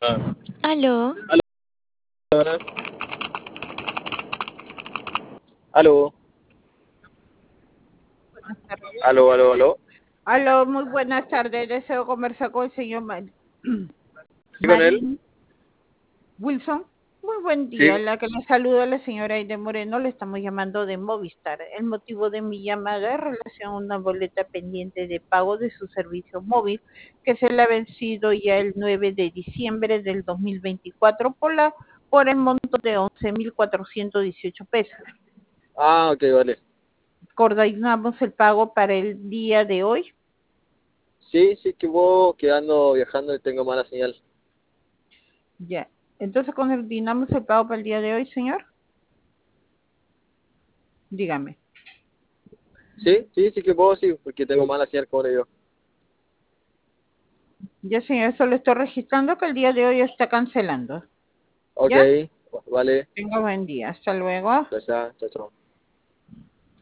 Ah. Aló, Aló, ¿verdad? Aló, Buenas tardes. aló, aló, aló. Aló, muy buenas tardes. Deseo conversar con el señor ¿Sí con él? Marín Wilson. Muy buen Sí. día. La que le saluda la señora Aide Moreno. Le estamos llamando de Movistar. El motivo de mi llamada es en relación a una boleta pendiente de pago de su servicio móvil que se le ha vencido ya el 9 de diciembre del 2024 por el monto de 11.418 pesos. Ah, ok, vale. Coordinamos el pago para el día de hoy. Sí, sí, que ando viajando y tengo mala señal. Ya. Entonces coordinamos el pago para el día de hoy, señor. Dígame. Sí, sí, sí que puedo, sí, porque tengo mala señal como le digo. Ya, señor, eso lo estoy registrando que el día de hoy está cancelando. Ok, ¿Ya? vale. Tenga buen día. Hasta luego. Ya está, chao, chao.